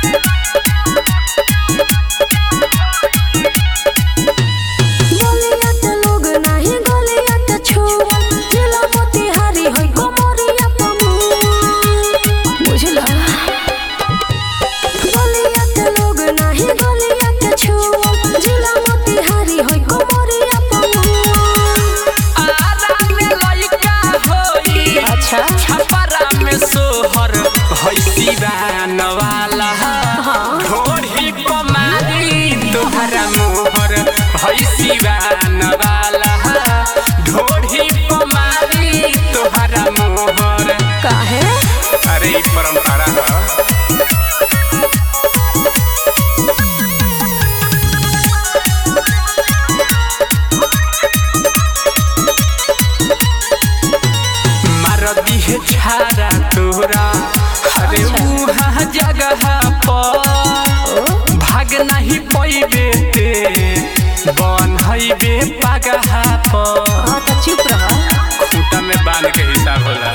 छपरा में सोहर दीवान वाला ढोढ़ी पमारी तोहरा मोहर दीवान वाला ढोढ़ी पमारी तोहरा मोहर काहे? अरे परंपरा है। है छारा तोरा अरे उहाँ जगह पर भाग नहीं पैबे बन हैबे पगह पर। तो चुप रह, खूंटा में बांध के हिसाब होला।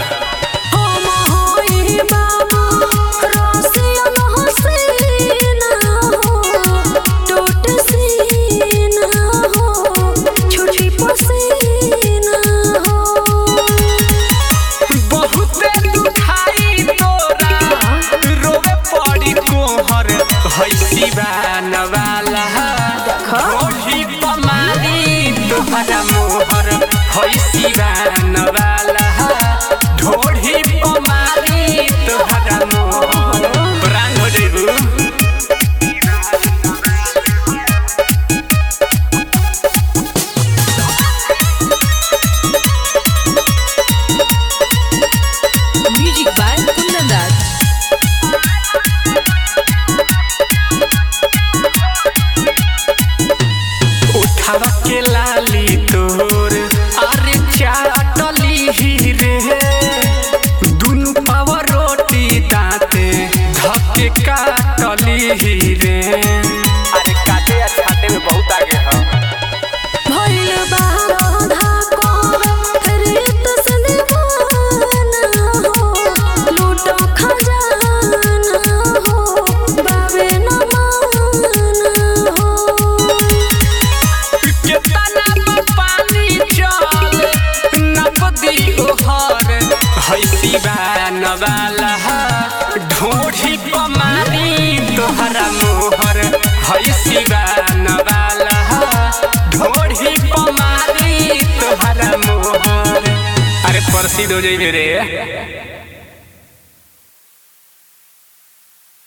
दीवान वाला ढोढ़ी पमारी तोहरा मोहर दीवान वाला ढोढ़ी पमारी तोहरा मोहर प्राण हो जेबू। Music by Kundan Das. उठावा के लाली तोर अरे चाटली ही रे दुनु पाव रोटी दाते धक्के काटली ही रे। अरे काटे या छाटे में बहुत आगे है। भइल बाधा को रीत से दीवाना हो लूटो खजाना हो बाबे न माना हो। दीवान वाला ढोढ़ी पमारी तोहरा मोहर दीवान वाला ढोढ़ी पमारी तोहरा मोहर। अरे प्रसिद्ध हो जाइबे रे।